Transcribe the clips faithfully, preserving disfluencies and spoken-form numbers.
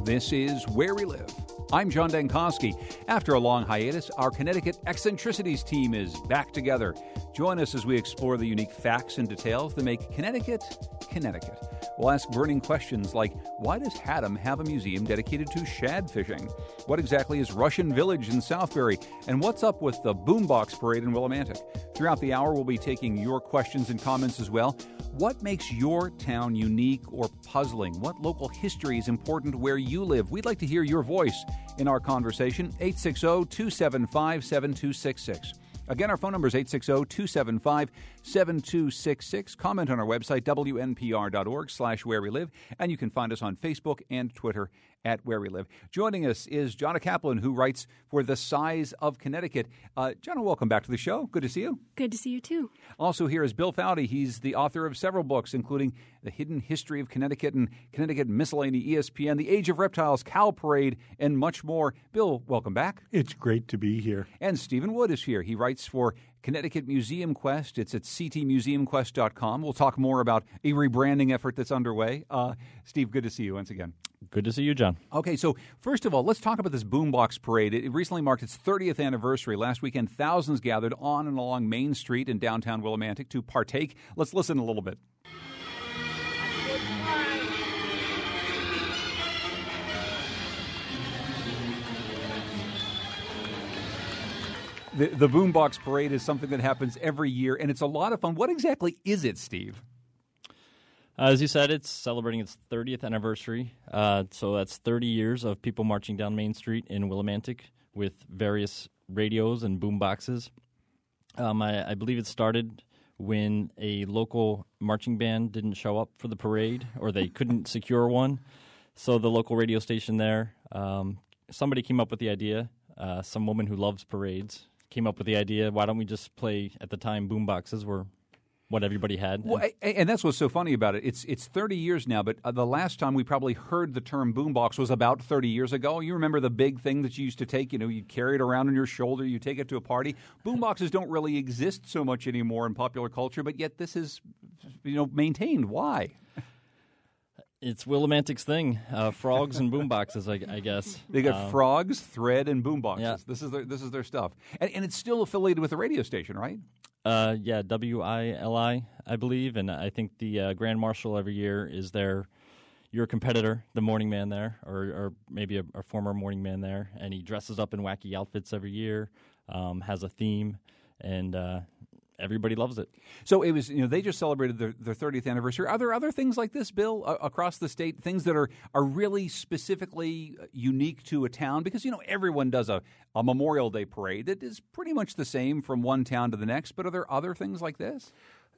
This is Where We Live. I'm John Dankosky. After a long hiatus, our Connecticut Eccentricities team is back together. Join us as we explore the unique facts and details that make Connecticut, Connecticut. We'll ask burning questions like, why does Haddam have a museum dedicated to shad fishing? What exactly is Russian Village in Southbury? And what's up with the Boombox Parade in Willimantic? Throughout the hour, we'll be taking your questions and comments as well. What makes your town unique or puzzling? What local history is important where you live? We'd like to hear your voice in our conversation. eight six zero, two seven five, seven two six six. Again, our phone number is eight six zero, two seven five, seven two six six. Comment on our website, W N P R dot org slash where we live, and you can find us on Facebook and Twitter at Where We Live. Joining us is Jonna Kaplan, who writes for The Size of Connecticut. Uh, Jonna, welcome back to the show. Good to see you. Good to see you, too. Also here is Bill Foudy. He's the author of several books, including The Hidden History of Connecticut and Connecticut Miscellany, E S P N, The Age of Reptiles, Cow Parade, and much more. Bill, welcome back. It's great to be here. And Stephen Wood is here. He writes for Connecticut Museum Quest. It's at c t museum quest dot com. We'll talk more about a rebranding effort that's underway. Uh, Steve, good to see you once again. Good to see you, John. Okay, so first of all, let's talk about this Boombox Parade. It recently marked its thirtieth anniversary. Last weekend, thousands gathered on and along Main Street in downtown Willimantic to partake. Let's listen a little bit. The, the Boombox Parade is something that happens every year, and it's a lot of fun. What exactly is it, Steve? Uh, as you said, it's celebrating its thirtieth anniversary. Uh, so that's thirty years of people marching down Main Street in Willimantic with various radios and boom boxes. Um, I, I believe it started when a local marching band didn't show up for the parade, or they couldn't secure one. So the local radio station there, um, somebody came up with the idea, uh, some woman who loves parades, came up with the idea, why don't we just play, at the time, boom boxes were what everybody had. Well, and, and that's what's so funny about it. It's it's thirty years now, but uh, the last time we probably heard the term boombox was about thirty years ago. You remember the big thing that you used to take, you know, you carry it around on your shoulder, you take it to a party. Boomboxes don't really exist so much anymore in popular culture, but yet this is, you know, maintained. Why? It's Willimantic's thing, uh, frogs and boomboxes, I, I guess. They got uh, frogs, thread, and boomboxes. Yeah. This is their this is their stuff, and, and it's still affiliated with the radio station, right? Uh, yeah, W I L I, I believe, and I think the uh, Grand Marshal every year is their your competitor, the morning man there, or, or maybe a, a former morning man there, and he dresses up in wacky outfits every year, um, has a theme, and uh, everybody loves it. So it was, you know, they just celebrated their, their thirtieth anniversary. Are there other things like this, Bill, uh, across the state, things that are, are really specifically unique to a town? Because, you know, everyone does a, a Memorial Day parade that is pretty much the same from one town to the next, but are there other things like this?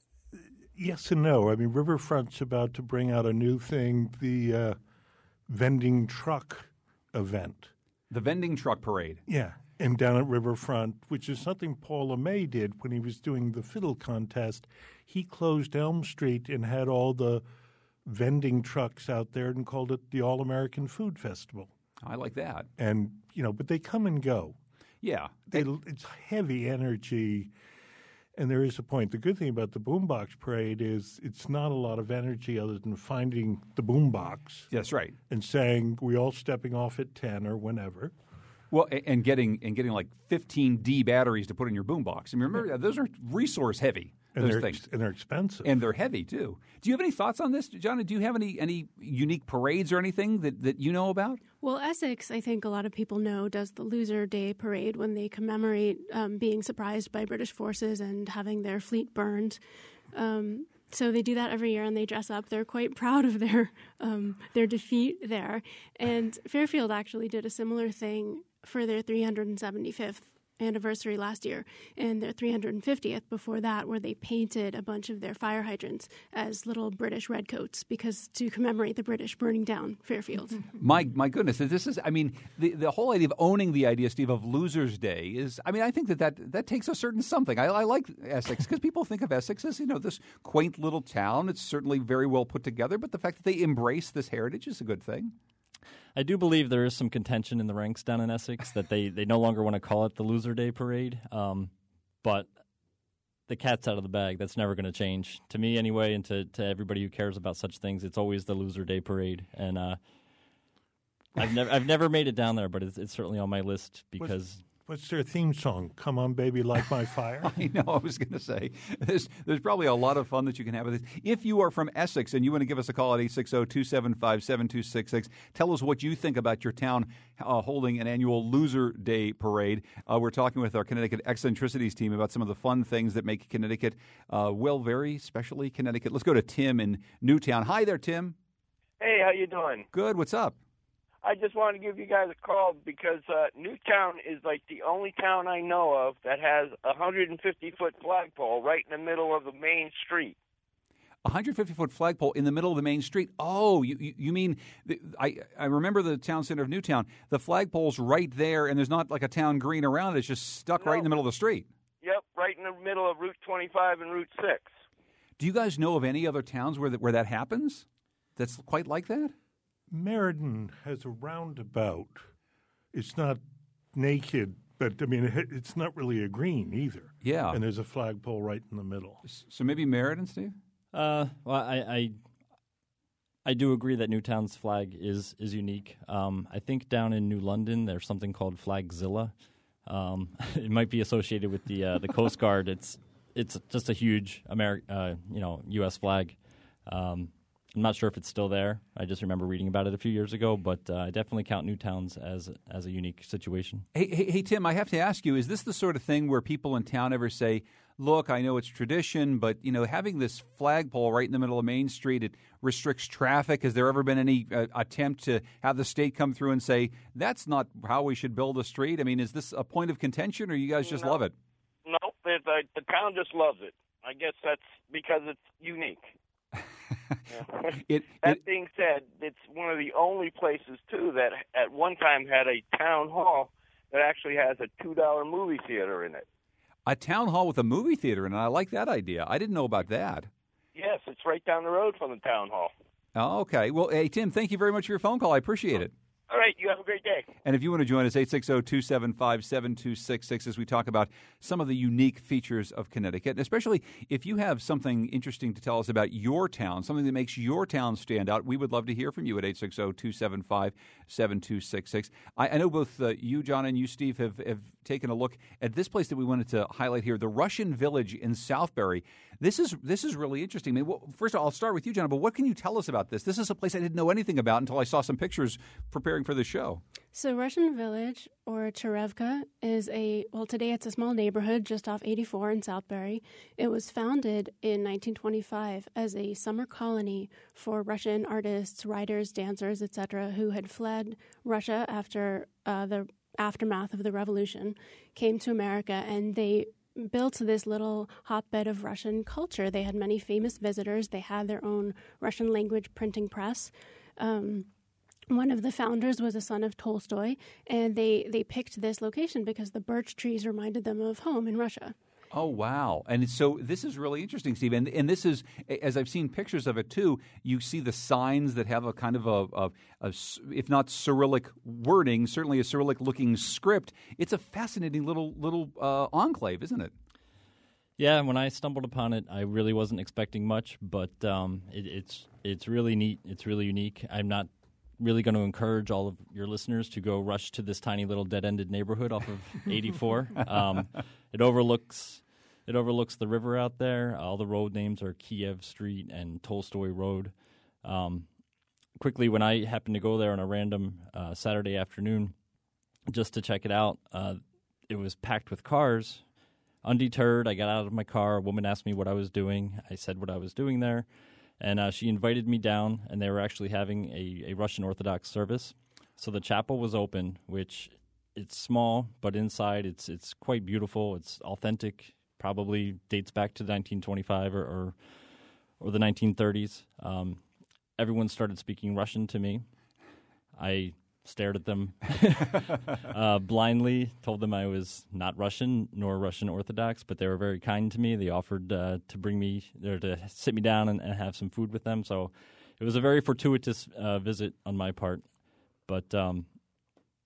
Yes and no. I mean, Riverfront's about to bring out a new thing, the uh, vending truck event. The vending truck parade. Yeah. And down at Riverfront, which is something Paul LeMay did when he was doing the fiddle contest. He closed Elm Street and had all the vending trucks out there and called it the All-American Food Festival. I like that. And, you know, but they come and go. Yeah. They, it's heavy energy, and there is a point. The good thing about the Boombox Parade is it's not a lot of energy other than finding the boombox. That's right. And saying, we all stepping off at ten or whenever. Well, and getting and getting like fifteen D batteries to put in your boombox. I mean, remember, those are resource heavy, and those they're, things. And they're expensive. And they're heavy, too. Do you have any thoughts on this, John? Do you have any, any unique parades or anything that, that you know about? Well, Essex, I think a lot of people know, does the Loser Day Parade when they commemorate um, being surprised by British forces and having their fleet burned. Um, so they do that every year, and they dress up. They're quite proud of their um, their defeat there. And Fairfield actually did a similar thing for their three hundred seventy-fifth anniversary last year, and their three hundred fiftieth before that, where they painted a bunch of their fire hydrants as little British redcoats because to commemorate the British burning down Fairfield. My my goodness, this is, I mean, the, the whole idea of owning the idea, Steve, of Losers' Day is, I mean, I think that that, that takes a certain something. I, I like Essex because people think of Essex as, you know, this quaint little town. It's certainly very well put together, but the fact that they embrace this heritage is a good thing. I do believe there is some contention in the ranks down in Essex that they, they no longer want to call it the Loser Day Parade. Um, but the cat's out of the bag. That's never going to change. To me, anyway, and to, to everybody who cares about such things, it's always the Loser Day Parade. And uh, I've never I've never made it down there, but it's, it's certainly on my list because. What's, what's their theme song? Come on, baby, light my fire. I know. I was going to say there's there's probably a lot of fun that you can have with this. If you are from Essex and you want to give us a call at eight six zero, two seven five, seven two six six, tell us what you think about your town uh, holding an annual Loser Day parade. Uh, we're talking with our Connecticut Eccentricities team about some of the fun things that make Connecticut, uh, well, very specially Connecticut. Let's go to Tim in Newtown. Hi there, Tim. Hey, how you doing? Good. What's up? I just wanted to give you guys a call because uh, Newtown is like the only town I know of that has a one hundred fifty foot flagpole right in the middle of the main street. A one hundred fifty foot flagpole in the middle of the main street. Oh, you you, you mean the, I I remember the town center of Newtown. The flagpole's right there, and there's not like a town green around it. It's just stuck no. right in the middle of the street. Yep, right in the middle of Route twenty-five and Route six. Do you guys know of any other towns where that, where that happens? That's quite like that? Meriden has a roundabout. It's not naked, but, I mean, it, it's not really a green either. Yeah. And there's a flagpole right in the middle. So maybe Meriden, Steve? Uh, well, I, I I do agree that Newtown's flag is is unique. Um, I think down in New London there's something called Flagzilla. Um, it might be associated with the uh, the Coast Guard. It's it's just a huge Ameri- uh, you know U S flag. Um, I'm not sure if it's still there. I just remember reading about it a few years ago, but uh, I definitely count Newtown's as as a unique situation. Hey, hey, hey, Tim, I have to ask you: is this the sort of thing where people in town ever say, "Look, I know it's tradition, but you know, having this flagpole right in the middle of Main Street, it restricts traffic"? Has there ever been any uh, attempt to have the state come through and say that's not how we should build a street? I mean, is this a point of contention, or you guys just no, love it? No, the, the, the town just loves it. I guess that's because it's unique. Yeah. it, that it, being said, it's one of the only places, too, that at one time had a town hall that actually has a two dollar movie theater in it. A town hall with a movie theater in it. I like that idea. I didn't know about that. Yes, it's right down the road from the town hall. Oh, okay. Well, hey, Tim, thank you very much for your phone call. I appreciate it. All right, you have a great day. And if you want to join us, eight six zero, two seven five, seven two six six as we talk about some of the unique features of Connecticut, and especially if you have something interesting to tell us about your town, something that makes your town stand out, we would love to hear from you at eight six zero, two seven five, seven two six six. I, I know both uh, you, John, and you, Steve, have, have taken a look at this place that we wanted to highlight here, the Russian Village in Southbury. This is this is really interesting. I mean, well, first of all, I'll start with you, John, but what can you tell us about this? This is a place I didn't know anything about until I saw some pictures preparing for the show. So Russian Village, or Cherevka, is a, well, today it's a small neighborhood just off eighty-four in Southbury. It was founded in nineteen twenty-five as a summer colony for Russian artists, writers, dancers, et cetera, who had fled Russia after uh, the aftermath of the revolution, came to America, and they built this little hotbed of Russian culture. They had many famous visitors. They had their own Russian language printing press. Um, One of the founders was a son of Tolstoy, and they, they picked this location because the birch trees reminded them of home in Russia. Oh, wow. And so this is really interesting, Steve. And, and this is, as I've seen pictures of it, too, you see the signs that have a kind of a, a, a if not Cyrillic wording, certainly a Cyrillic-looking script. It's a fascinating little little uh, enclave, isn't it? Yeah, when I stumbled upon it, I really wasn't expecting much, but um, it, it's it's really neat. It's really unique. I'm not really going to encourage all of your listeners to go rush to this tiny little dead-ended neighborhood off of eighty-four. Um, it overlooks it overlooks the river out there. All the road names are Kiev Street and Tolstoy Road. Um, quickly, when I happened to go there on a random uh, Saturday afternoon just to check it out, uh, it was packed with cars. Undeterred, I got out of my car. A woman asked me what I was doing. I said what I was doing there. And uh, she invited me down, and they were actually having a, a Russian Orthodox service. So the chapel was open, which it's small, but inside it's it's quite beautiful. It's authentic, probably dates back to nineteen twenty-five or or, or the nineteen thirties. Um, everyone started speaking Russian to me. I stared at them uh, blindly, told them I was not Russian nor Russian Orthodox, but they were very kind to me. They offered uh, to bring me or to sit me down and, and have some food with them. So it was a very fortuitous uh, visit on my part. But um,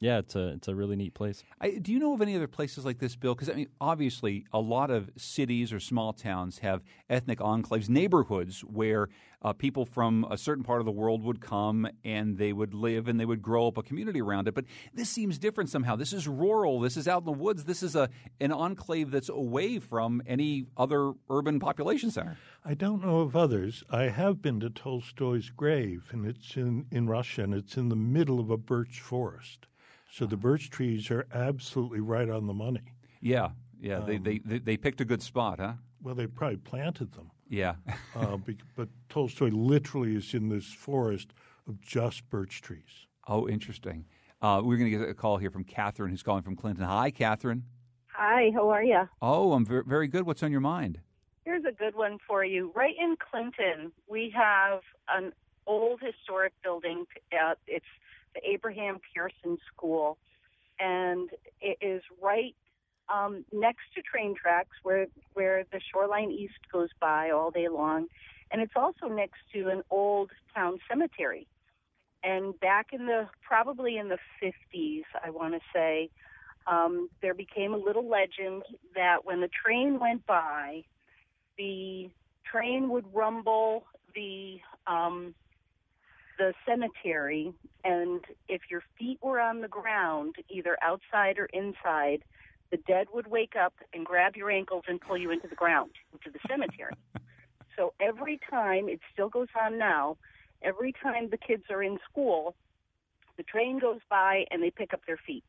Yeah, it's a it's a really neat place. I, do you know of any other places like this, Bill? Because, I mean, obviously, a lot of cities or small towns have ethnic enclaves, neighborhoods where uh, people from a certain part of the world would come and they would live and they would grow up a community around it. But this seems different somehow. This is rural. This is out in the woods. This is a an enclave that's away from any other urban population center. I don't know of others. I have been to Tolstoy's grave, and it's in, in Russia, and it's in the middle of a birch forest. So the birch trees are absolutely right on the money. Yeah, yeah. Um, they, they, they they picked a good spot, huh? Well, they probably planted them. Yeah. uh, be, but Tolstoy literally is in this forest of just birch trees. Oh, interesting. Uh, we're going to get a call here from Catherine, who's calling from Clinton. Hi, Catherine. Hi, how are you? Oh, I'm very, very good. What's on your mind? Here's a good one for you. Right in Clinton, we have an old historic building. Uh, it's the Abraham Pearson School, and it is right um, next to train tracks where where the Shoreline East goes by all day long, and it's also next to an old town cemetery. And back in the probably in the fifties, I want to say, um, there became a little legend that when the train went by, the train would rumble the um, the cemetery, and if your feet were on the ground, either outside or inside, the dead would wake up and grab your ankles and pull you into the ground, into the cemetery. So every time, it still goes on now, every time the kids are in school, the train goes by and they pick up their feet.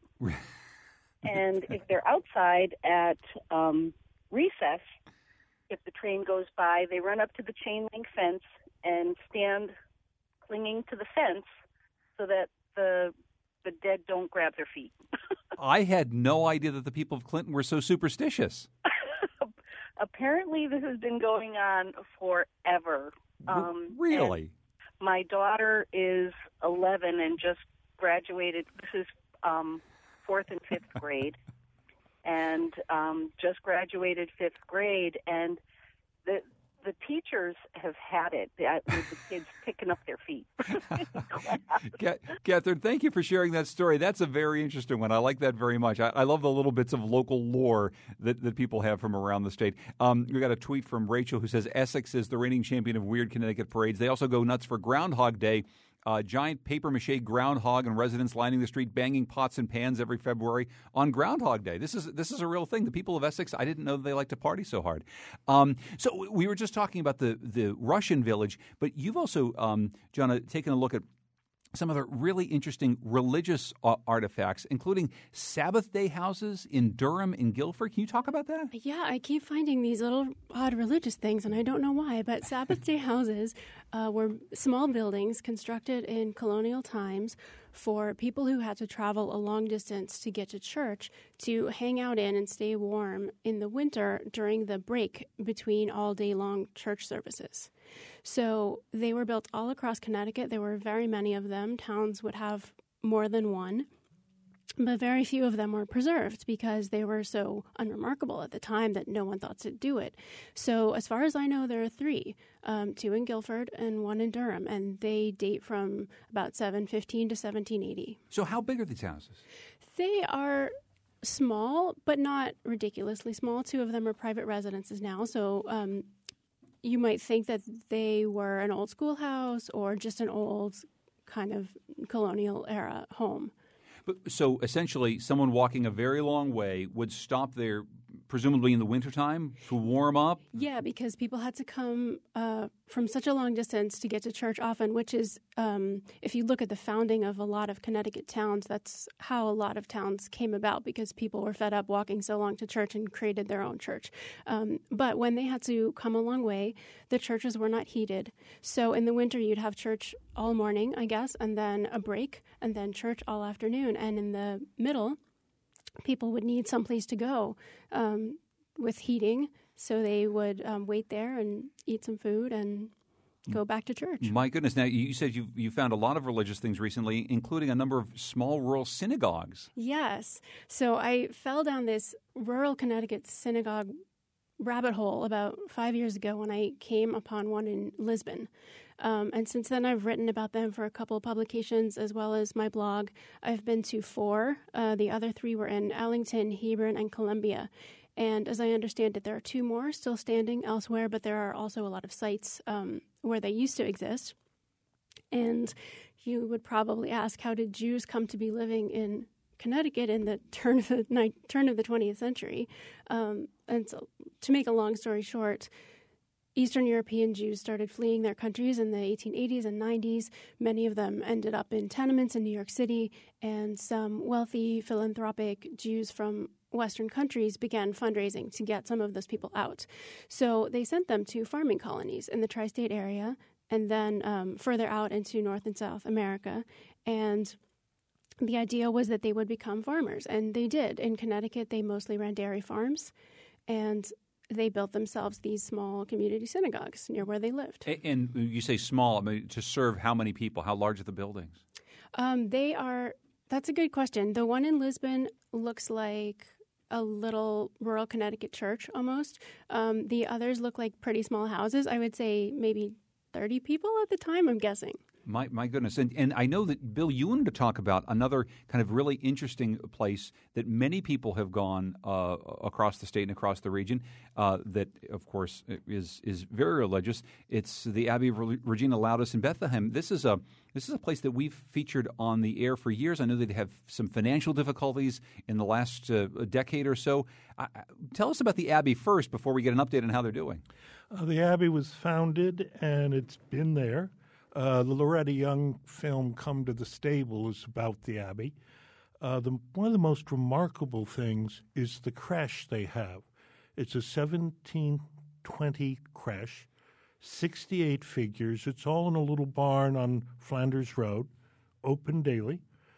And if they're outside at um, recess, if the train goes by, they run up to the chain link fence and stand clinging to the fence so that the the dead don't grab their feet. I had no idea that the people of Clinton were so superstitious. Apparently, this has been going on forever. Um, really? My daughter is eleven and just graduated. This is um, fourth and fifth grade, and um, just graduated fifth grade, and the the teachers have had it with the kids picking up their feet. Catherine, thank you for sharing that story. That's a very interesting one. I like that very much. I, I love the little bits of local lore that, that people have from around the state. Um, we got a tweet from Rachel who says Essex is the reigning champion of weird Connecticut parades. They also go nuts for Groundhog Day. Uh, giant papier-mâché groundhog and residents lining the street banging pots and pans every February on Groundhog Day. This is this is a real thing. The people of Essex, I didn't know they like to party so hard. Um, so we were just talking about the, the Russian village, but you've also, um, Jonna, taken a look at some of the really interesting religious uh, artifacts, including Sabbath day houses in Durham and Guilford. Can you talk about that? Yeah, I keep finding these little odd religious things, and I don't know why, but Sabbath day houses uh, were small buildings constructed in colonial times for people who had to travel a long distance to get to church to hang out in and stay warm in the winter during the break between all day long church services. So they were built all across Connecticut. There were very many of them. Towns would have more than one, but very few of them were preserved because they were so unremarkable at the time that no one thought to do it. So as far as I know, there are three, um, two in Guilford and one in Durham, and they date from about seven fifteen to seventeen eighty. So how big are these houses? They are small, but not ridiculously small. Two of them are private residences now, so um, you might think that they were an old schoolhouse or just an old kind of colonial era home. But, so essentially, someone walking a very long way would stop there, presumably in the wintertime, to warm up? Yeah, because people had to come uh, from such a long distance to get to church often, which is, um, if you look at the founding of a lot of Connecticut towns, that's how a lot of towns came about, because people were fed up walking so long to church and created their own church. Um, but when they had to come a long way, the churches were not heated. So in the winter, you'd have church all morning, I guess, and then a break, and then church all afternoon. And in the middle, people would need someplace to go um, with heating, so they would um, wait there and eat some food and go back to church. My goodness. Now, you said you you found a lot of religious things recently, including a number of small rural synagogues. Yes. So I fell down this rural Connecticut synagogue rabbit hole about five years ago when I came upon one in Lisbon. Um, and since then, I've written about them for a couple of publications as well as my blog. I've been to four. Uh, the other three were in Ellington, Hebron, and Columbia. And as I understand it, there are two more still standing elsewhere, but there are also a lot of sites um, where they used to exist. And you would probably ask, how did Jews come to be living in Connecticut in the turn of the ni- turn of the twentieth century? Um, and so, to make a long story short, Eastern European Jews started fleeing their countries in the eighteen eighties and nineties. Many of them ended up in tenements in New York City, and some wealthy philanthropic Jews from Western countries began fundraising to get some of those people out. So they sent them to farming colonies in the tri-state area, and then um, further out into North and South America. And the idea was that they would become farmers, and they did. In Connecticut, they mostly ran dairy farms, and they built themselves these small community synagogues near where they lived. And you say small, I mean, to serve how many people? How large are the buildings? Um, they are, that's a good question. The one in Lisbon looks like a little rural Connecticut church almost. Um, the others look like pretty small houses. I would say maybe thirty people at the time, I'm guessing. My my goodness. And and I know that, Bill, you wanted to talk about another kind of really interesting place that many people have gone uh, across the state and across the region uh, that, of course, is is very religious. It's the Abbey of Regina Laudis in Bethlehem. This is a this is a place that we've featured on the air for years. I know they have some financial difficulties in the last uh, decade or so. Uh, tell us about the Abbey first before we get an update on how they're doing. Uh, the Abbey was founded, and it's been there. Uh, the Loretta Young film Come to the Stable is about the Abbey. Uh, the, one of the most remarkable things is the creche they have. It's a seventeen twenty creche, sixty-eight figures. It's all in a little barn on Flanders Road, open daily.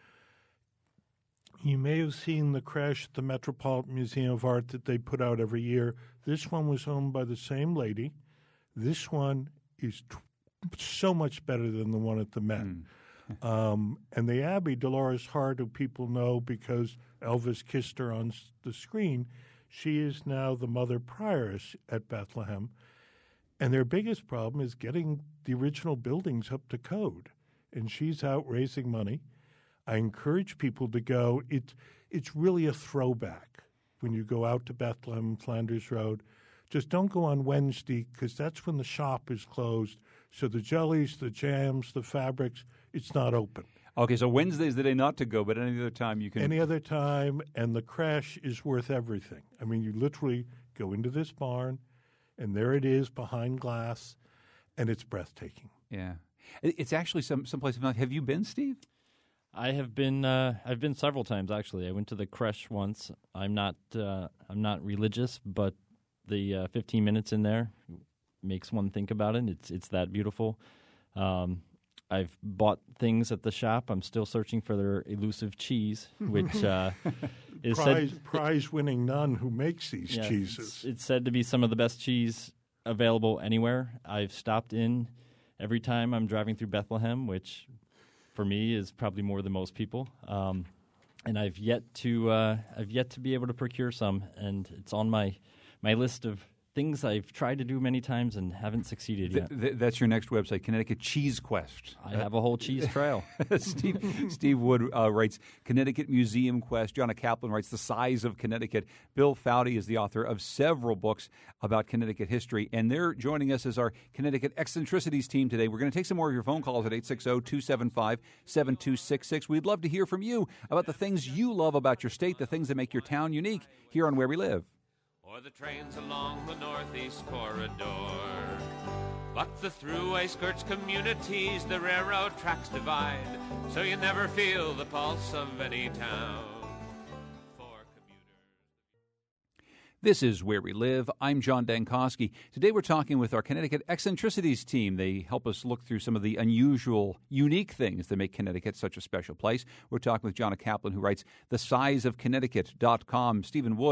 You may have seen the creche at the Metropolitan Museum of Art that they put out every year. This one was owned by the same lady. This one is tw- so much better than the one at the Met. Mm. um, and the Abbey, Dolores Hart, who people know because Elvis kissed her on the screen, she is now the mother prioress at Bethlehem. And their biggest problem is getting the original buildings up to code. And she's out raising money. I encourage people to go. It, it's really a throwback when you go out to Bethlehem, Flanders Road. Just don't go on Wednesday because that's when the shop is closed. So the jellies, the jams, the fabrics, it's not open. Okay, so Wednesday's the day not to go, but any other time you can. Any other time, and the creche is worth everything. I mean, you literally go into this barn, and there it is behind glass, and it's breathtaking. Yeah. It's actually some someplace. Have you been, Steve? I have been. Uh, I've been several times actually. I went to the creche once. I'm not. Uh, I'm not religious, but the uh, fifteen minutes in there makes one think about it. It's it's that beautiful. Um, I've bought things at the shop. I'm still searching for their elusive cheese, which uh, is prize, said, prize-winning nun who makes these yeah, cheeses. It's, it's said to be some of the best cheese available anywhere. I've stopped in every time I'm driving through Bethlehem, which for me is probably more than most people. Um, and I've yet to uh, I've yet to be able to procure some, and it's on my my list of things I've tried to do many times and haven't succeeded yet. Th- th- that's your next website, Connecticut Cheese Quest. I have a whole cheese trail. Steve, Steve Wood uh, writes Connecticut Museum Quest. Jonna Kaplan writes The Size of Connecticut. Bill Foudy is the author of several books about Connecticut history, and they're joining us as our Connecticut Eccentricities team today. We're going to take some more of your phone calls at eight six zero, two seven five, seven two six six. We'd love to hear from you about the things you love about your state, the things that make your town unique here on Where We Live. Or the trains along the Northeast Corridor. But the thruway skirts communities, the railroad tracks divide, so you never feel the pulse of any town. For commuters. This is Where We Live. I'm John Dankosky. Today we're talking with our Connecticut Eccentricities team. They help us look through some of the unusual, unique things that make Connecticut such a special place. We're talking with Jonna Kaplan, who writes the size of connecticut dot com. Stephen Wood,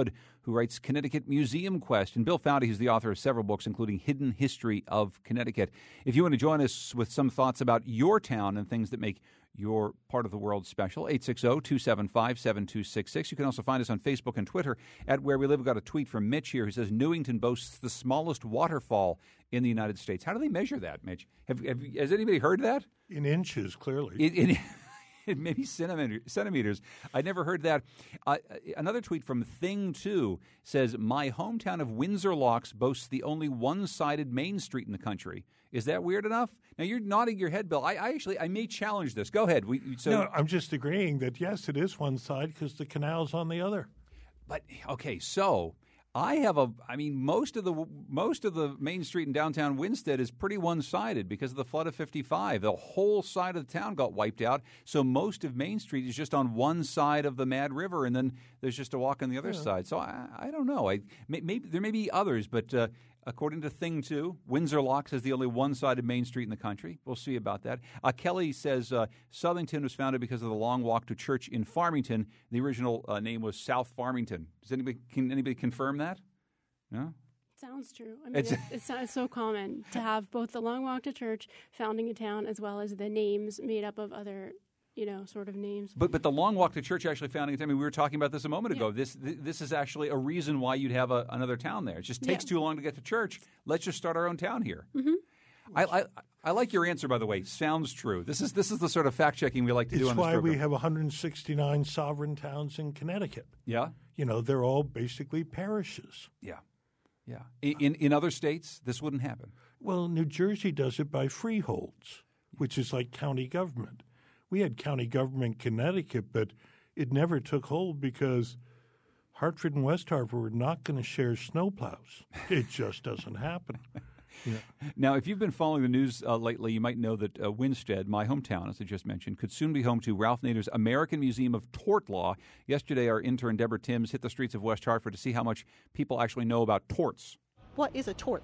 who writes Connecticut Museum Quest. And Bill Foudy is the author of several books, including Hidden History of Connecticut. If you want to join us with some thoughts about your town and things that make your part of the world special, eight six zero, two seven five, seven two six six. You can also find us on Facebook and Twitter at Where We Live. We've got a tweet from Mitch here who says Newington boasts the smallest waterfall in the United States. How do they measure that, Mitch? Have, have Has anybody heard that? In inches, clearly. In, in, maybe centimeter, centimeters. I never heard that. Uh, another tweet from Thing two says, my hometown of Windsor Locks boasts the only one-sided main street in the country. Is that weird enough? Now, you're nodding your head, Bill. I, I actually, I may challenge this. Go ahead. We, so, no, I'm just agreeing that, yes, it is one side because the canal's on the other. But, okay, so I have a, I mean, most of the most of the main street in downtown Winstead is pretty one-sided because of the flood of fifty-five. The whole side of the town got wiped out, so most of Main Street is just on one side of the Mad River, and then there's just a walk on the other yeah. side. So I, I don't know. I may, maybe there may be others, but uh, according to Thing two, Windsor Locks is the only one-sided Main Street in the country. We'll see about that. Uh, Kelly says uh, Southington was founded because of the long walk to church in Farmington. The original uh, name was South Farmington. Does anybody can anybody confirm that? No? Sounds true. I mean, it's, it, it sounds so common to have both the long walk to church, founding a town, as well as the names made up of other, you know, sort of names. But but the long walk to church actually founding a town. I mean, we were talking about this a moment ago. Yeah. This this is actually a reason why you'd have a, another town there. It just takes yeah. too long to get to church. Let's just start our own town here. Mm-hmm. I, I I like your answer, by the way. Sounds true. This is this is the sort of fact checking we like to it's do on this program. It's why we have one hundred sixty-nine sovereign towns in Connecticut. Yeah, you know, they're all basically parishes. Yeah. Yeah. In in other states, this wouldn't happen. Well, New Jersey does it by freeholds, which is like county government. We had county government in Connecticut, but it never took hold because Hartford and West Hartford were not going to share snowplows. It just doesn't happen. Yeah. Now, if you've been following the news uh, lately, you might know that uh, Winstead, my hometown, as I just mentioned, could soon be home to Ralph Nader's American Museum of Tort Law. Yesterday, our intern, Deborah Timms, hit the streets of West Hartford to see how much people actually know about torts. What is a tort?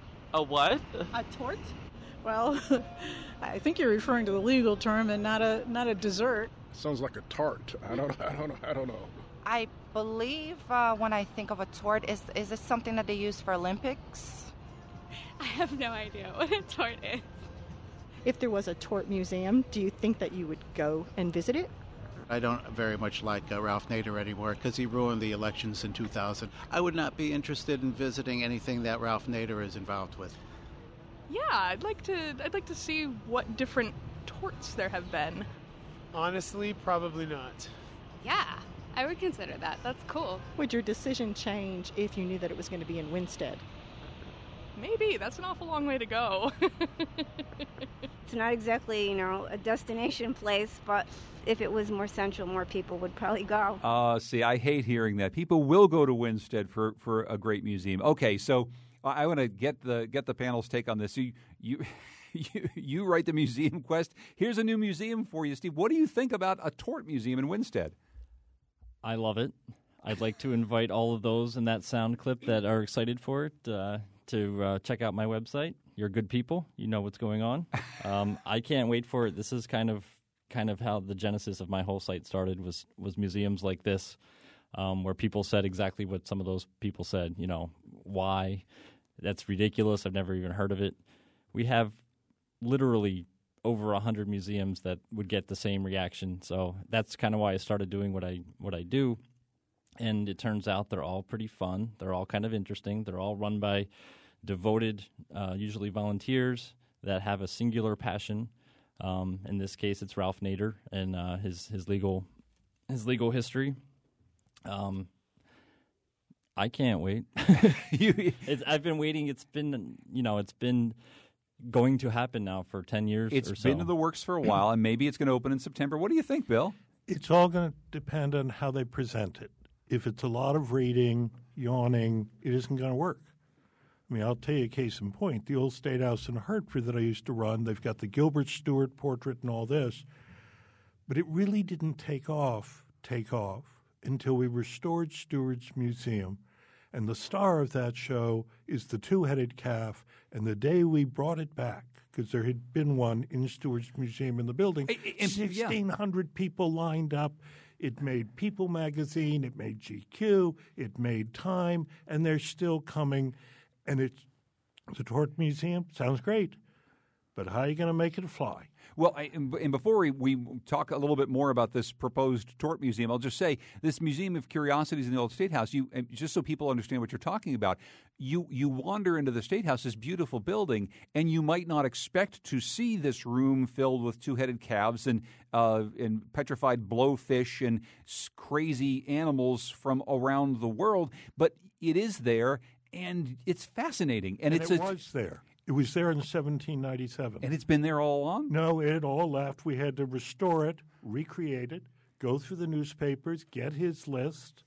A what? A tort? Well, I think you're referring to the legal term and not a not a dessert. Sounds like a tart. I don't I don't know. I don't know. I believe uh, when I think of a tort, is is it something that they use for Olympics? I have no idea what a tort is. If there was a tort museum, do you think that you would go and visit it? I don't very much like uh, Ralph Nader anymore because he ruined the elections in two thousand. I would not be interested in visiting anything that Ralph Nader is involved with. Yeah, I'd like to I'd like to see what different torts there have been. Honestly, probably not. Yeah, I would consider that. That's cool. Would your decision change if you knew that it was going to be in Winstead? Maybe. That's an awful long way to go. It's not exactly, you know, a destination place, but if it was more central, more people would probably go. Uh, see, I hate hearing that. People will go to Winstead for, for a great museum. Okay, so I want to get the get the panel's take on this. You, you you you write the Museum Quest. Here's a new museum for you, Steve. What do you think about a tort museum in Winstead? I love it. I'd like to invite all of those in that sound clip that are excited for it uh, to uh, check out my website. You're good people. You know what's going on. Um, I can't wait for it. This is kind of kind of how the genesis of my whole site started was was museums like this, um, where people said exactly what some of those people said. You know, why? That's ridiculous. I've never even heard of it. We have literally over a hundred museums that would get the same reaction. So that's kind of why I started doing what I what I do. And it turns out they're all pretty fun. They're all kind of interesting. They're all run by devoted, uh, usually volunteers that have a singular passion. Um, in this case, it's Ralph Nader and uh, his his legal his legal history. Um, I can't wait. it's, I've been waiting. It's been you know it's been going to happen now for ten years. It's or so. been in the works for a while, and maybe it's going to open in September. What do you think, Bill? It's all going to depend on how they present it. If it's a lot of reading, yawning, it isn't going to work. I mean, I'll tell you a case in point. The old State House in Hartford that I used to run, they've got the Gilbert Stuart portrait and all this, but it really didn't take off, take off, until we restored Stuart's Museum. And the star of that show is the two-headed calf, and the day we brought it back, because there had been one in Stuart's Museum in the building, And- and- yeah. sixteen hundred people lined up. It made People magazine. It made G Q. It made Time. And they're still coming. And it's the Tort Museum. Sounds great. But how are you going to make it fly? Well, I, and before we, we talk a little bit more about this proposed tort museum, I'll just say this Museum of Curiosities in the Old State House, you, just so people understand what you're talking about, you, you wander into the State House, this beautiful building, and you might not expect to see this room filled with two-headed calves and, uh, and petrified blowfish and crazy animals from around the world, but it is there, and it's fascinating. And, And it's it a, was there. It was there in seventeen ninety-seven. And it's been there all along? No, it all left. We had to restore it, recreate it, go through the newspapers, get his list.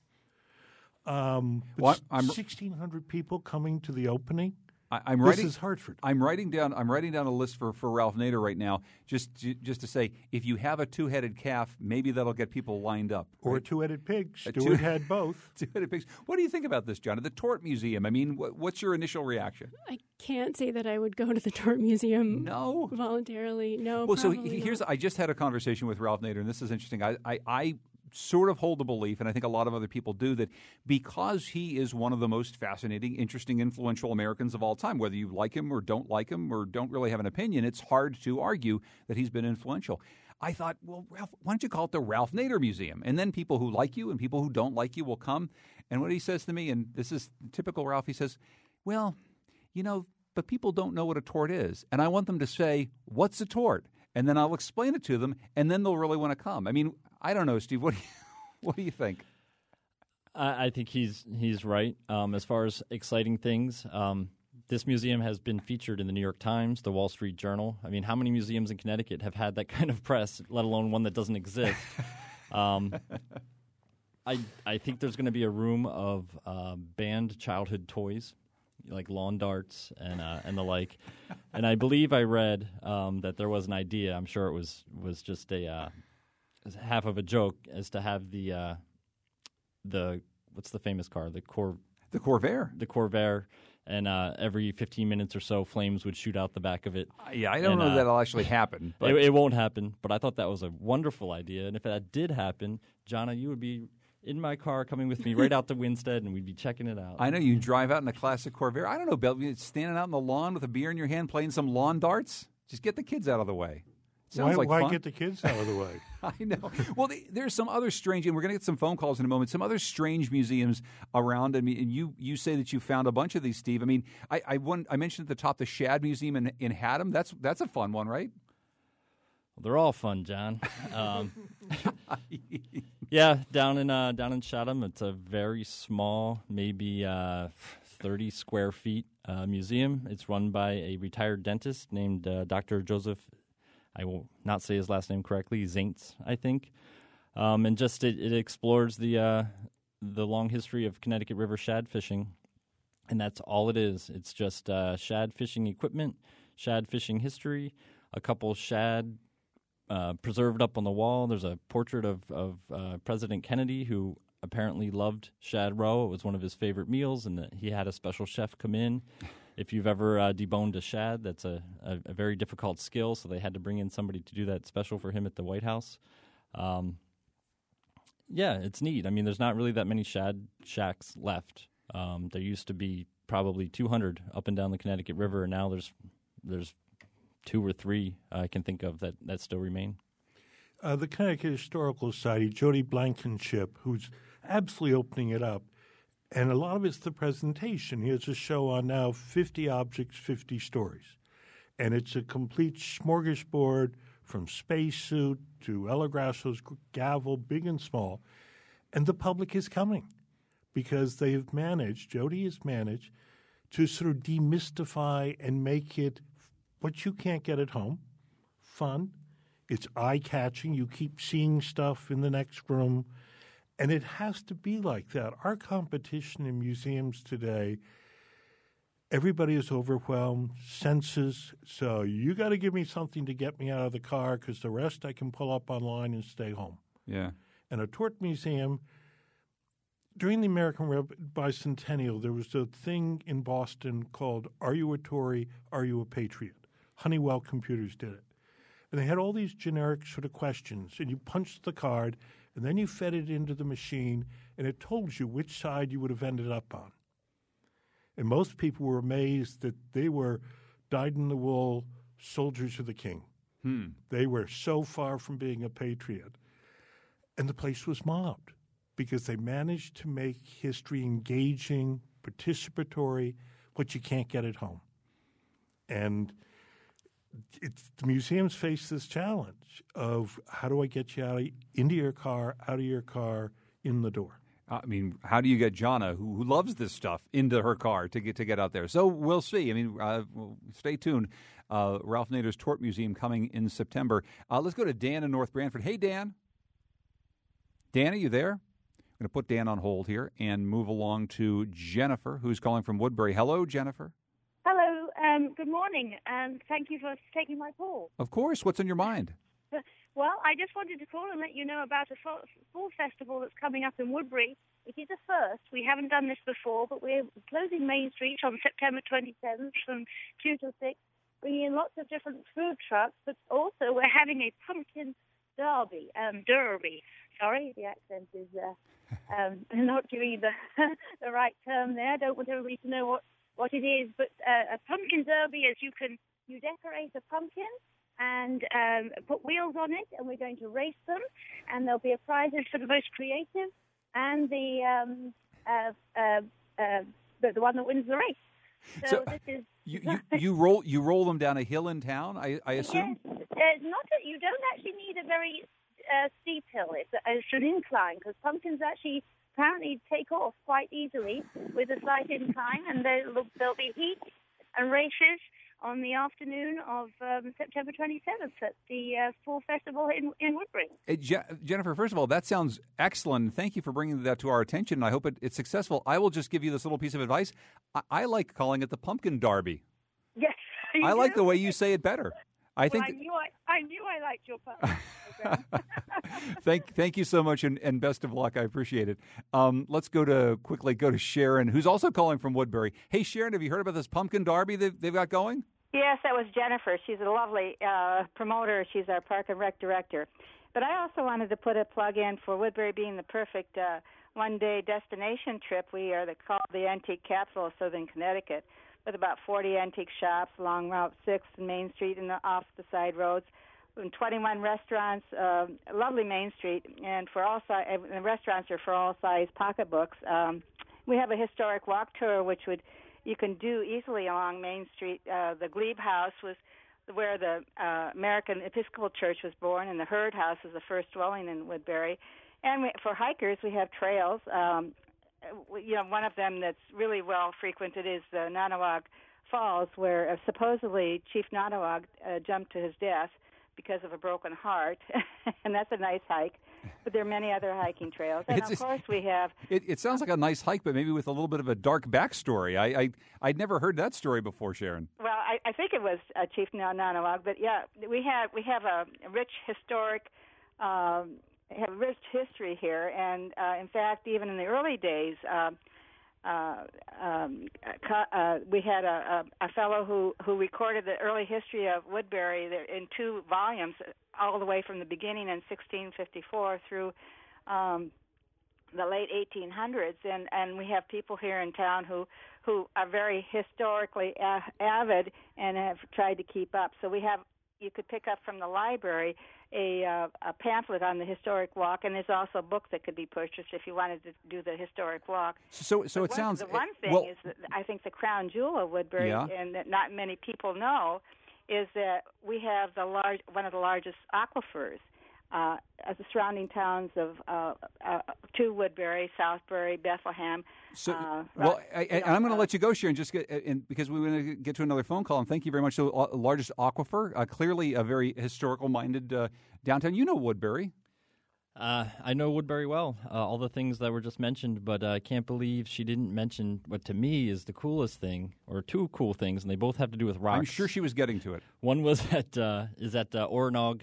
Um, Well, I'm- sixteen hundred people coming to the opening. I, I'm this writing. is Hartford. I'm writing down. I'm writing down a list for, for Ralph Nader right now. Just to, just to say, if you have a two-headed calf, maybe that'll get people lined up. Or a right? two-headed pig. A Stewart two- had both. Two-headed pigs. What do you think about this, John? The Tort Museum. I mean, what, what's your initial reaction? I can't say that I would go to the Tort Museum no. voluntarily. No, Well, so probably here's. not. I just had a conversation with Ralph Nader, and this is interesting. I, I, I sort of hold the belief, and I think a lot of other people do, that because he is one of the most fascinating, interesting, influential Americans of all time, whether you like him or don't like him or don't really have an opinion, it's hard to argue that he's been influential. I thought, well, Ralph, why don't you call it the Ralph Nader Museum? And then people who like you and people who don't like you will come. And what he says to me, and this is typical Ralph, he says, well, you know, but people don't know what a tort is. And I want them to say, what's a tort? And then I'll explain it to them, and then they'll really want to come. I mean, I don't know, Steve. What do you, what do you think? I, I think he's he's right. Um, as far as exciting things, um, this museum has been featured in the New York Times, the Wall Street Journal. I mean, how many museums in Connecticut have had that kind of press, let alone one that doesn't exist? um, I I think there's going to be a room of uh, banned childhood toys, like lawn darts and uh, and the like. And I believe I read um, that there was an idea. I'm sure it was was just a uh, half of a joke, as to have the uh, the what's the famous car, the Cor the Corvair, the Corvair, and uh, every fifteen minutes or so, flames would shoot out the back of it. Uh, yeah, I don't and, know uh, that'll actually happen. But It, it won't happen. But I thought that was a wonderful idea, and if that did happen, Jonna, you would be in my car, coming with me right out to Winstead, and we'd be checking it out. I know you drive out in a classic Corvair. I don't know, Bill, standing out in the lawn with a beer in your hand, playing some lawn darts. Just get the kids out of the way. Sounds why like why fun. get the kids out of the way? I know. Well, the, there's some other strange, and we're going to get some phone calls in a moment, some other strange museums around. I mean, and you, you say that you found a bunch of these, Steve. I mean, I I, won, I mentioned at the top the Shad Museum in, in Haddam. That's that's a fun one, right? Well, they're all fun, John. Um, yeah, down in uh, down in Chatham, it's a very small, maybe uh, thirty square feet uh, museum. It's run by a retired dentist named uh, Doctor Joseph. I will not say his last name correctly, Zaintz, I think. Um, and just it, it explores the uh, the long history of Connecticut River shad fishing, and that's all it is. It's just uh, shad fishing equipment, shad fishing history, a couple shad uh, preserved up on the wall. There's a portrait of, of uh, President Kennedy, who apparently loved shad roe. It was one of his favorite meals, and that he had a special chef come in. If you've ever uh, deboned a shad, that's a, a, a very difficult skill, so they had to bring in somebody to do that special for him at the White House. Um, yeah, it's neat. I mean, there's not really that many shad shacks left. Um, there used to be probably two hundred up and down the Connecticut River, and now there's there's two or three I can think of that, that still remain. Uh, the Connecticut Historical Society, Jody Blankenship, who's absolutely opening it up, and a lot of it's the presentation. He has a show on now, fifty Objects, fifty Stories. And it's a complete smorgasbord from spacesuit to Ella Grasso's gavel, big and small. And the public is coming because they have managed, Jody has managed, to sort of demystify and make it what you can't get at home, fun. It's eye-catching. You keep seeing stuff in the next room. And it has to be like that. Our competition in museums today, everybody is overwhelmed, senses. So you got to give me something to get me out of the car because the rest I can pull up online and stay home. Yeah. And a tort museum, during the American Bicentennial, there was a thing in Boston called Are You a Tory? Are You a Patriot? Honeywell Computers did it. And they had all these generic sort of questions, and you punched the card, and then you fed it into the machine, and it told you which side you would have ended up on. And most people were amazed that they were dyed-in-the-wool soldiers of the king. Hmm. They were so far from being a patriot. And the place was mobbed because they managed to make history engaging, participatory, what you can't get at home. And it's, the museums face this challenge of how do I get you out of, into your car, out of your car, in the door. I mean, how do you get Jonna, who, who loves this stuff, into her car to get to get out there? So we'll see. I mean, uh, well, stay tuned. Uh, Ralph Nader's Tort Museum coming in September. Uh, let's go to Dan in North Branford. Hey, Dan. Dan, are you there? I'm going to put Dan on hold here and move along to Jennifer, who's calling from Woodbury. Hello, Jennifer. Hello. Um, good morning, and thank you for taking my call. Of course. What's on your mind? Well, I just wanted to call and let you know about a fall, fall festival that's coming up in Woodbury. It is a first. We haven't done this before, but we're closing Main Street on September twenty-seventh from two till six, bringing in lots of different food trucks, but also we're having a pumpkin derby, um, derby. Sorry, the accent is uh, um, not giving the, the right term there. I don't want everybody to know what, what it is, but uh, a pumpkin derby is you can you decorate a pumpkin and um, put wheels on it, and we're going to race them, and there'll be a prizes for the most creative and the um, uh, uh, uh, the, the one that wins the race. So, So, this is You, you, you roll you roll them down a hill in town, I, I assume? Yes, uh, not a, you don't actually need a very uh, steep hill. It's, it's an incline because pumpkins actually apparently take off quite easily with a slight incline, and there'll, there'll be heat and races on the afternoon of um, September twenty-seventh at the uh, Fall Festival in, in Woodbury. Uh, Je- Jennifer, first of all, that sounds excellent. Thank you for bringing that to our attention. I hope it, it's successful. I will just give you this little piece of advice. I, I like calling it the Pumpkin Derby. Yes. I you like do? the way you say it better. I Well, think. I knew I, I knew I liked your pumpkin program. thank thank you so much, and, and best of luck. I appreciate it. Um, let's go to quickly go to Sharon, who's also calling from Woodbury. Hey, Sharon, have you heard about this Pumpkin Derby that they've got going? Yes, that was Jennifer. She's a lovely uh, promoter. She's our Park and Rec director. But I also wanted to put a plug in for Woodbury being the perfect uh, one-day destination trip. We are the, called the Antique Capital of Southern Connecticut, with about forty antique shops along Route six and Main Street and the off the side roads, and twenty-one restaurants, uh, lovely Main Street, and for all si- and the restaurants are for all size pocketbooks. Um, we have a historic walk tour, which would you can do easily along Main Street. Uh, the Glebe House was where the uh, American Episcopal Church was born, and the Hurd House was the first dwelling in Woodbury. And we, for hikers, we have trails. Um, you know, one of them that's really well frequented is the Nanawag Falls, where uh, supposedly Chief Nanawag uh, jumped to his death because of a broken heart, and that's a nice hike. But there are many other hiking trails, and It's- of course we have. It, it sounds like a nice hike, but maybe with a little bit of a dark backstory. I, I I'd never heard that story before, Sharon. Well, I, I think it was uh, Chief Nanawag, but yeah, we have we have a rich historic, um, have rich history here, and uh, in fact, even in the early days. Uh, Uh, um, uh, we had a, a, a fellow who, who recorded the early history of Woodbury in two volumes, all the way from the beginning in sixteen fifty-four through um, the late eighteen hundreds. And, and we have people here in town who, who are very historically a- avid and have tried to keep up. So we have, you could pick up from the library a, uh, a pamphlet on the historic walk, and there's also a book that could be purchased if you wanted to do the historic walk. So, so But it one, sounds the one thing well, is that I think the crown jewel of Woodbury, Yeah. and that not many people know, is that we have the large one of the largest aquifers. Uh, as the surrounding towns of uh, uh, to Woodbury, Southbury, Bethlehem. So, uh, well, Rock- I, you I, know, and I'm going to uh, let you go, Sharon, just get, and because we want to get to another phone call. And thank you very much. So, uh, largest aquifer, uh, clearly a very historical-minded uh, downtown. You know Woodbury. Uh, I know Woodbury well, uh, all the things that were just mentioned, but I uh, can't believe she didn't mention what to me is the coolest thing, or two cool things, and they both have to do with rocks. I'm sure she was getting to it. One was at uh, is at uh, Oronog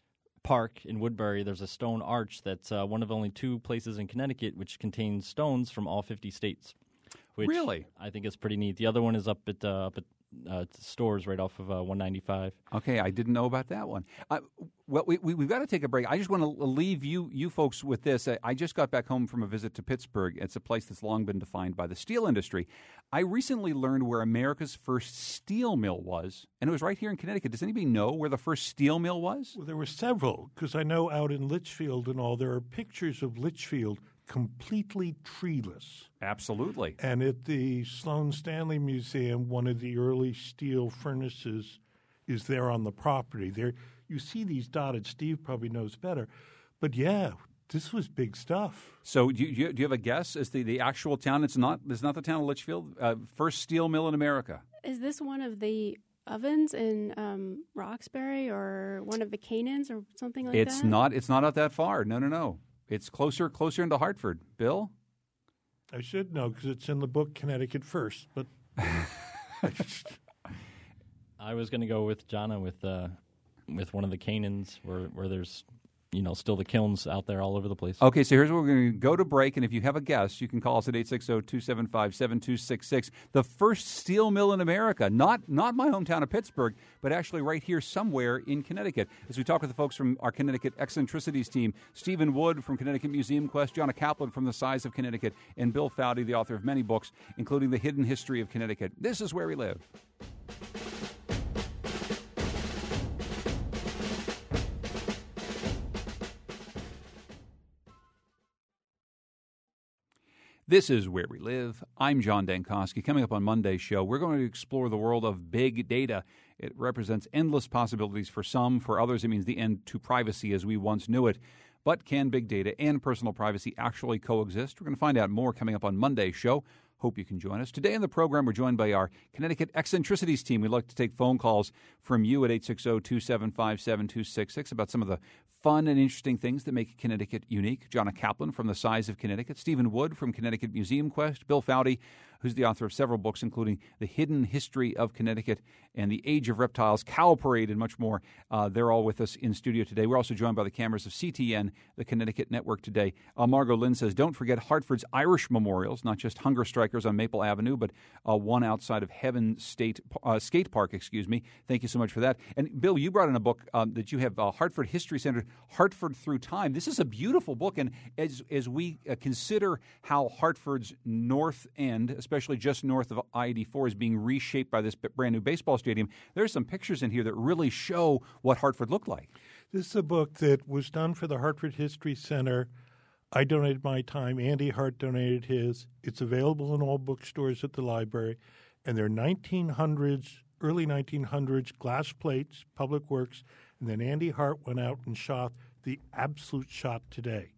Park in Woodbury. There's a stone arch that's uh, one of only two places in Connecticut which contains stones from all fifty states. Which Really? I think is pretty neat. The other one is up at uh, up at uh, stores right off of uh, one ninety-five. Okay, I didn't know about that one. Uh, well, we, we, we've got to take a break. I just want to leave you you folks with this. I, I just got back home from a visit to Pittsburgh. It's a place that's long been defined by the steel industry. I recently learned where America's first steel mill was, and it was right here in Connecticut. Does anybody know where the first steel mill was? Well, there were several, because I know out in Litchfield and all, there are pictures of Litchfield completely treeless. Absolutely. And at the Sloan Stanley Museum, one of the early steel furnaces is there on the property. There, you see these dotted. Steve probably knows better. But, yeah, this was big stuff. So do you, do you have a guess as to the actual town? It's not, it's not the town of Litchfield. Uh, first steel mill in America. Is this one of the ovens in um, Roxbury or one of the Canaans or something like it's that? It's not. It's not out that far. No, no, no. It's closer, closer into Hartford. Bill? I should know because it's in the book Connecticut First, but I was going to go with Jonna with uh, with one of the Canaans where where there's you know still the kilns out there all over the place. Okay, so here's where we're going to go to break, and if you have a guess, you can call us at eight six zero, two seven five, seven two six six. The first steel mill in America, not not my hometown of Pittsburgh, but actually right here somewhere in Connecticut. As we talk with the folks from our Connecticut Eccentricities team, Stephen Wood from Connecticut Museum Quest, Jonna Kaplan from The Size of Connecticut, and Bill Foudy, the author of many books, including The Hidden History of Connecticut. This is Where We Live. This is Where We Live. I'm John Dankosky. Coming up on Monday's show, we're going to explore the world of big data. It represents endless possibilities for some. For others, it means the end to privacy as we once knew it. But can big data and personal privacy actually coexist? We're going to find out more coming up on Monday's show. Hope you can join us. Today in the program, we're joined by our Connecticut Eccentricities team. We'd like to take phone calls from you at eight six zero, two seven five, seven two six six about some of the fun and interesting things that make Connecticut unique. Jonna Kaplan from The Size of Connecticut, Stephen Wood from Connecticut Museum Quest, Bill Foudy, who's the author of several books, including The Hidden History of Connecticut and The Age of Reptiles, Cow Parade, and much more. Uh, they're all with us in studio today. We're also joined by the cameras of C T N, the Connecticut Network today. Uh, Margot Lynn says, don't forget Hartford's Irish memorials, not just hunger strikers on Maple Avenue, but uh, one outside of Heaven State uh, Skate Park, excuse me. Thank you so much for that. And Bill, you brought in a book um, that you have, uh, Hartford History Center, Hartford Through Time. This is a beautiful book, and as, as we uh, consider how Hartford's north end, especially just north of I eighty-four, is being reshaped by this brand new baseball stadium, there's some pictures in here that really show what Hartford looked like. This is a book that was done for the Hartford History Center. I donated my time. Andy Hart donated his. It's available in all bookstores at the library. And they're nineteen hundreds, early nineteen hundreds glass plates, Public Works. And then Andy Hart went out and shot the absolute shot today.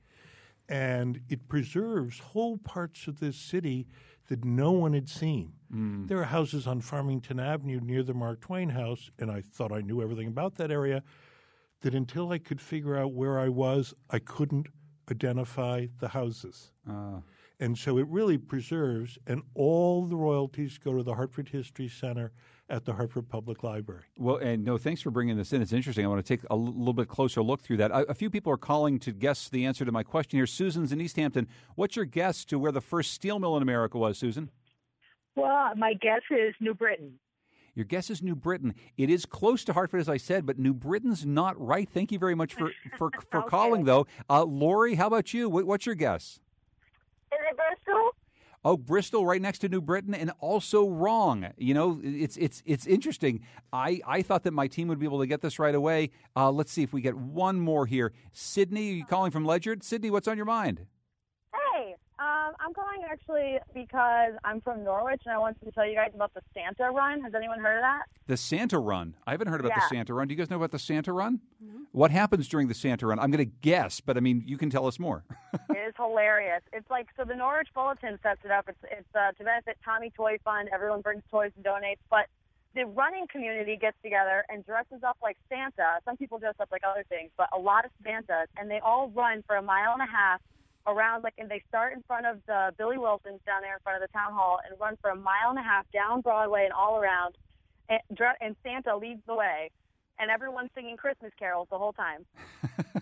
And it preserves whole parts of this city that no one had seen. Mm. There are houses on Farmington Avenue near the Mark Twain House, and I thought I knew everything about that area, that until I could figure out where I was, I couldn't identify the houses. Uh. And so it really preserves, and all the royalties go to the Hartford History Center at the Hartford Public Library. Well, and no, thanks for bringing this in. It's interesting. I want to take a l- little bit closer look through that. A-, a few people are calling to guess the answer to my question here. Susan's in East Hampton. What's your guess to where the first steel mill in America was, Susan? Well, my guess is New Britain. Your guess is New Britain. It is close to Hartford, as I said, but New Britain's not right. Thank you very much for, for, for okay. calling, though. Uh, Lori, how about you? What, what's your guess? Is it Bristol? Oh, Bristol, right next to New Britain, and also wrong. You know, it's it's it's interesting. I, I thought that my team would be able to get this right away. Uh, let's see if we get one more here. Sydney, are you calling from Ledyard? Sydney, what's on your mind? Hey, um, I'm calling actually because I'm from Norwich, and I wanted to tell you guys about the Santa Run. Has anyone heard of that? The Santa Run. I haven't heard about yeah. the Santa Run. Do you guys know about the Santa Run? Mm-hmm. What happens during the Santa Run? I'm going to guess, but I mean, you can tell us more. It is hilarious. It's like, so the Norwich Bulletin sets it up. It's it's uh, to benefit Tommy Toy Fund. Everyone brings toys and donates, but the running community gets together and dresses up like Santa. Some people dress up like other things, but a lot of Santas, and they all run for a mile and a half around, like, and they start in front of the Billy Wilson's down there in front of the town hall and run for a mile and a half down Broadway and all around, and, and Santa leads the way, and everyone's singing Christmas carols the whole time. I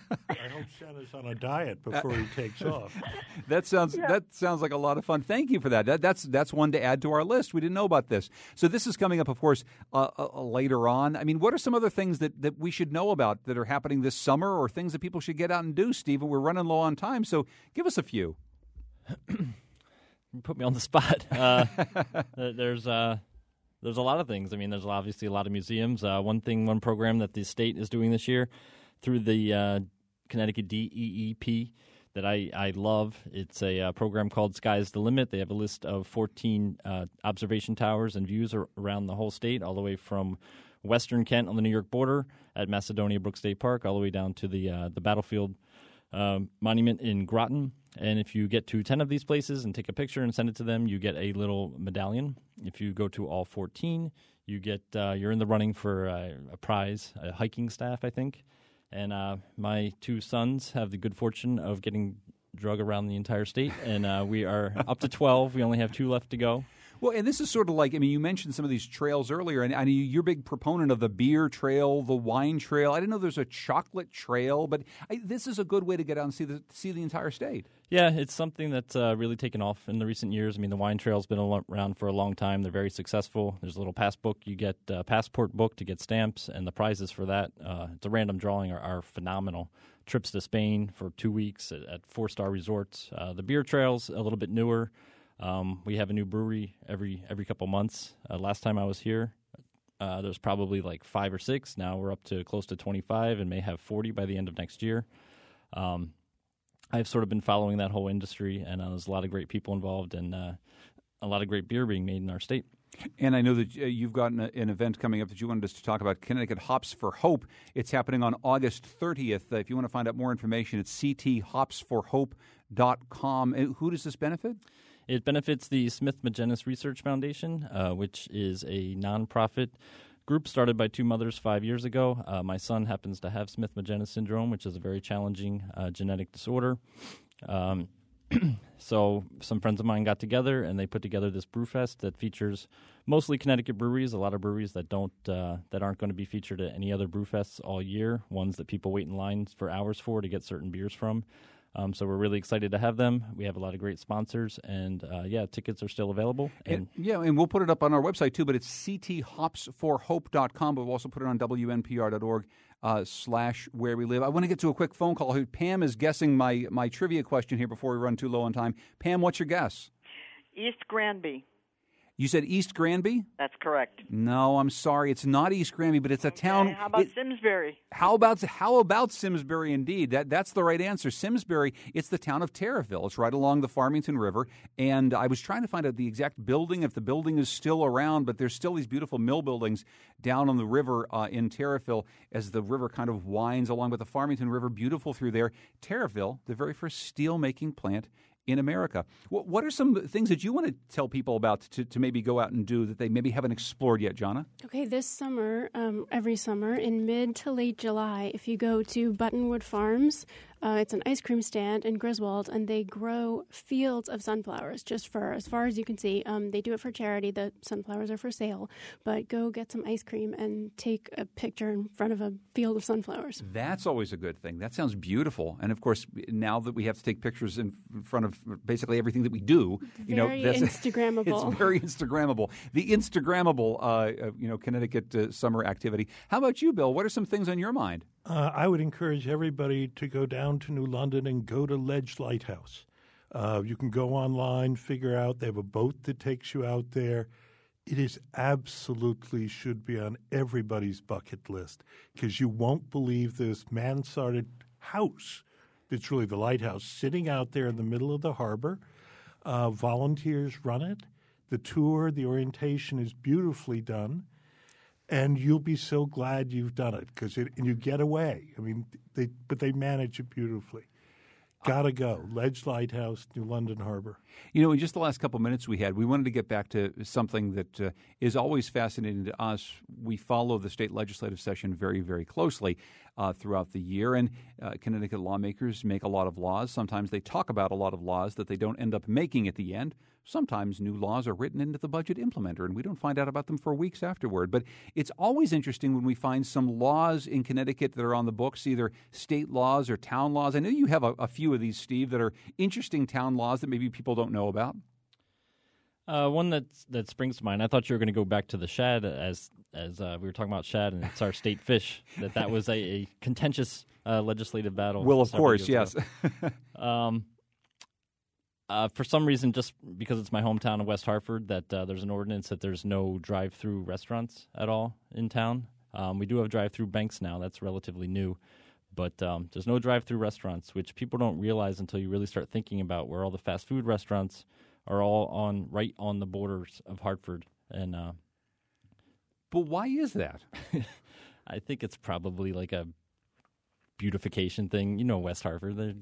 I hope Santa's on a diet before he takes off. That sounds Yeah. that sounds like a lot of fun. Thank you for that. that. That's that's one to add to our list. We didn't know about this. So this is coming up, of course, uh, uh, later on. I mean, what are some other things that, that we should know about that are happening this summer, or things that people should get out and do, Stephen? We're running low on time, so give us a few. You put me on the spot. Uh, there's uh, there's a lot of things. I mean, there's obviously a lot of museums. Uh, one thing, one program that the state is doing this year through the uh, Connecticut D E E P that I, I love. It's a uh, program called Sky's the Limit. They have a list of fourteen uh, observation towers and views ar- around the whole state, all the way from western Kent on the New York border at Macedonia Brook State Park, all the way down to the uh, the battlefield um, monument in Groton. And if you get to ten of these places and take a picture and send it to them, you get a little medallion. If you go to all fourteen, you get uh, you're in the running for uh, a prize, a hiking staff, I think. And uh, my two sons have the good fortune of getting drug around the entire state, and uh, we are up to twelve. We only have two left to go. Well, and this is sort of like, I mean, you mentioned some of these trails earlier, and I know you're a big proponent of the beer trail, the wine trail. I didn't know there's a chocolate trail, but I, this is a good way to get out and see the see the entire state. Yeah, it's something that's uh, really taken off in the recent years. I mean, the wine trail's been around for a long time. They're very successful. There's a little pass book. You get a passport book to get stamps, and the prizes for that, uh, it's a random drawing, are, are phenomenal. Trips to Spain for two weeks at, at four-star resorts. Uh, the beer trail's a little bit newer. Um, we have a new brewery every every couple months. Uh, last time I was here, uh, there was probably like five or six. Now we're up to close to twenty-five and may have forty by the end of next year. Um, I've sort of been following that whole industry, and uh, there's a lot of great people involved and uh, a lot of great beer being made in our state. And I know that uh, you've got an, an event coming up that you wanted us to talk about, Connecticut Hops for Hope. It's happening on August thirtieth. Uh, if you want to find out more information, it's c t hops for hope dot com. And who does this benefit? It benefits the Smith Magenis Research Foundation, uh, which is a nonprofit group started by two mothers five years ago. Uh, my son happens to have Smith Magenis syndrome, which is a very challenging uh, genetic disorder. Um, so some friends of mine got together, and they put together this brewfest that features mostly Connecticut breweries, a lot of breweries that don't uh, that aren't going to be featured at any other brewfests all year, ones that people wait in lines for hours for to get certain beers from. Um, so we're really excited to have them. We have a lot of great sponsors, and uh, yeah, tickets are still available. And, and yeah, and we'll put it up on our website too, but it's c t hops for hope dot com, but we'll also put it on w n p r dot org uh, slash where we live. I want to get to a quick phone call. Pam is guessing my, my trivia question here before we run too low on time. Pam, what's your guess? East Granby. You said East Granby? That's correct. No, I'm sorry. It's not East Granby, but it's a town. How about it, Simsbury? How about how about Simsbury? Indeed, that that's the right answer. Simsbury. It's the town of Terriffill. It's right along the Farmington River. And I was trying to find out the exact building, if the building is still around. But there's still these beautiful mill buildings down on the river uh, in Terriffill as the river kind of winds along with the Farmington River. Beautiful through there. Terriffill, the very first steel making plant in America. What, what are some things that you want to tell people about to, to maybe go out and do that they maybe haven't explored yet, Jonna? Okay, this summer, um, every summer, in mid to late July, if you go to Buttonwood Farms, uh, it's an ice cream stand in Griswold, and they grow fields of sunflowers just for as far as you can see. Um, they do it for charity. The sunflowers are for sale, but go get some ice cream and take a picture in front of a field of sunflowers. That's always a good thing. That sounds beautiful. And of course, now that we have to take pictures in front of basically everything that we do, you very know, that's, Instagrammable. It's very Instagrammable. The Instagrammable, uh, you know, Connecticut uh, summer activity. How about you, Bill? What are some things on your mind? Uh, I would encourage everybody to go down to New London and go to Ledge Lighthouse. Uh, you can go online, figure out. They have a boat that takes you out there. It is absolutely should be on everybody's bucket list because you won't believe this mansarded house. It's really the lighthouse sitting out there in the middle of the harbor. Uh, volunteers run it. The tour, the orientation is beautifully done. And you'll be so glad you've done it because and you get away. I mean, they but they manage it beautifully. Gotta go. Ledge Lighthouse, New London Harbor. You know, in just the last couple minutes we had, we wanted to get back to something that uh, is always fascinating to us. We follow the state legislative session very, very closely. uh, throughout the year. And uh, Connecticut lawmakers make a lot of laws. Sometimes they talk about a lot of laws that they don't end up making at the end. Sometimes new laws are written into the budget implementer, and we don't find out about them for weeks afterward. But it's always interesting when we find some laws in Connecticut that are on the books, either state laws or town laws. I know you have a, a few of these, Steve, that are interesting town laws that maybe people don't know about. Uh, one that that springs to mind. I thought you were going to go back to the shad, as as uh, we were talking about shad, and it's our state fish. That that was a, a contentious uh, legislative battle. Well, of course, yes. um, uh, for some reason, just because it's my hometown of West Hartford, that uh, there's an ordinance that there's no drive-through restaurants at all in town. Um, we do have drive-through banks now. That's relatively new. But um, there's no drive-through restaurants, which people don't realize until you really start thinking about where all the fast food restaurants are all on right on the borders of Hartford. And uh, but why is that? I think it's probably like a beautification thing. You know, West Hartford,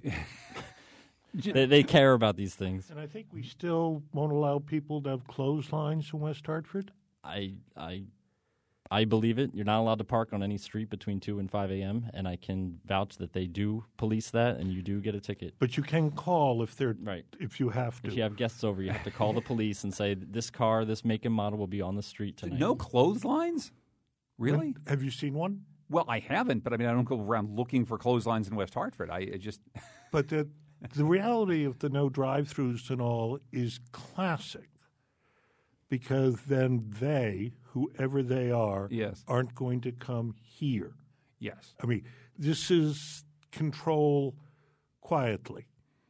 they they care about these things. And I think we still won't allow people to have clotheslines in West Hartford. I I. I believe it. You're not allowed to park on any street between two and five a.m., and I can vouch that they do police that, and you do get a ticket. But you can call if they're right. if you have to. If you have guests over, you have to call the police and say, this car, this make and model will be on the street tonight. No clotheslines? Really? Have you seen one? Well, I haven't, but I mean, I don't go around looking for clotheslines in West Hartford. I, I just... But the, the reality of the no drive-thrus and all is classic, because then they, whoever they are, yes. aren't going to come here. Yes. I mean, this is control quietly.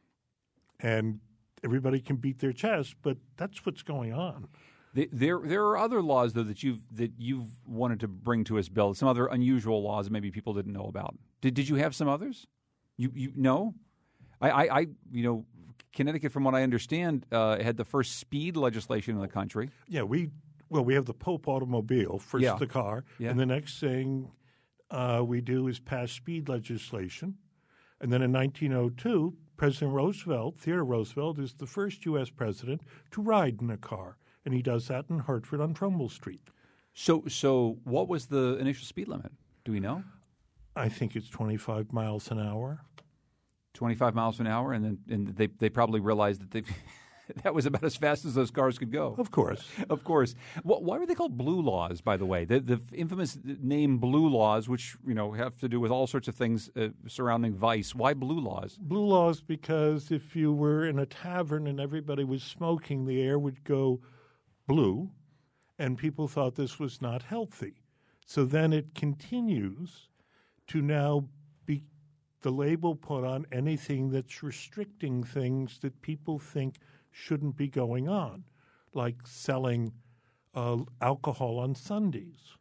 And everybody can beat their chest, but that's what's going on. There, there are other laws though that you've that you've wanted to bring to us, Bill. Some other unusual laws that maybe people didn't know about. Did Did you have some others? You you no, I I, I you know, Connecticut, from what I understand, uh, had the first speed legislation in the country. Yeah, we well we have the Pope automobile, first yeah. the car, yeah. and the next thing uh, we do is pass speed legislation, and then in nineteen oh two, President Roosevelt, Theodore Roosevelt, is the first U S president to ride in a car. And he does that in Hartford on Trumbull Street. So, so what was the initial speed limit? Do we know? I think it's twenty-five miles an hour. twenty-five miles an hour, and then and they they probably realized that they that was about as fast as those cars could go. Of course, of course. What, why were they called blue laws? By the way, the the infamous name blue laws, which you know have to do with all sorts of things uh, surrounding vice. Why blue laws? Blue laws because if you were in a tavern and everybody was smoking, the air would go blue, and people thought this was not healthy. So then it continues to now be the label put on anything that's restricting things that people think shouldn't be going on, like selling uh, alcohol on Sundays,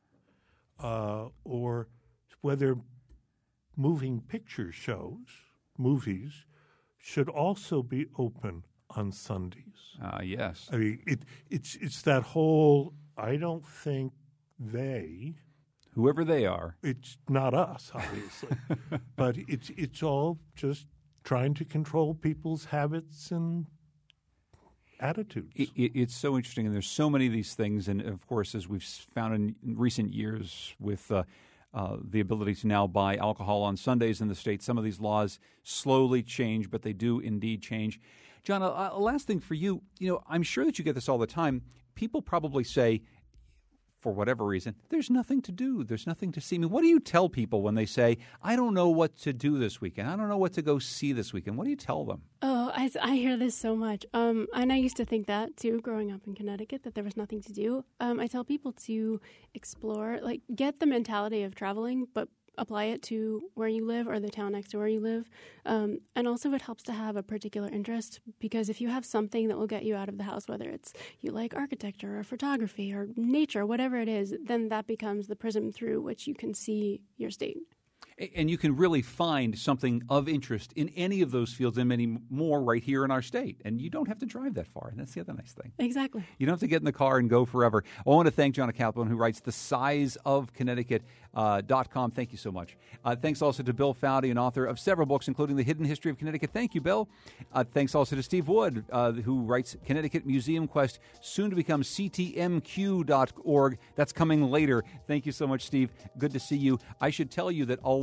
uh, or whether moving picture shows, movies, should also be open on Sundays. Ah, uh, yes. I mean, it, it's it's that whole, I don't think they... Whoever they are. It's not us, obviously. But it's it's all just trying to control people's habits and attitudes. It, it, it's so interesting, and there's so many of these things. And, of course, as we've found in recent years with uh, uh, the ability to now buy alcohol on Sundays in the state, some of these laws slowly change, but they do indeed change. John, a, a last thing for you. You know, I'm sure that you get this all the time. People probably say, for whatever reason, there's nothing to do. There's nothing to see. I mean, what do you tell people when they say, I don't know what to do this weekend? I don't know what to go see this weekend. What do you tell them? Oh, I, I hear this so much. Um, and I used to think that, too, growing up in Connecticut, that there was nothing to do. Um, I tell people to explore, like, get the mentality of traveling, but apply it to where you live or the town next to where you live. Um, and also it helps to have a particular interest, because if you have something that will get you out of the house, whether it's you like architecture or photography or nature, whatever it is, then that becomes the prism through which you can see your state. And you can really find something of interest in any of those fields and many more right here in our state. And you don't have to drive that far. And that's the other nice thing. Exactly. I You don't have to get in the car and go forever. I want to thank Jonna Kaplan, who writes the size of Connecticut dot com. Thank you so much. Uh, thanks also to Bill Foudy, an author of several books, including The Hidden History of Connecticut. Thank you, Bill. Uh, thanks also to Steve Wood, uh, who writes Connecticut Museum Quest, soon to become C T M Q dot org. That's coming later. Thank you so much, Steve. Good to see you. I should tell you that a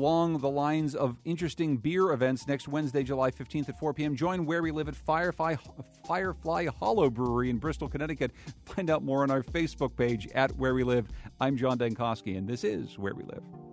along the lines of interesting beer events next Wednesday, July fifteenth at four p.m. Join Where We Live at Firefly, Firefly Hollow Brewery in Bristol, Connecticut. Find out more on our Facebook page at Where We Live. I'm John Dankosky, and this is Where We Live.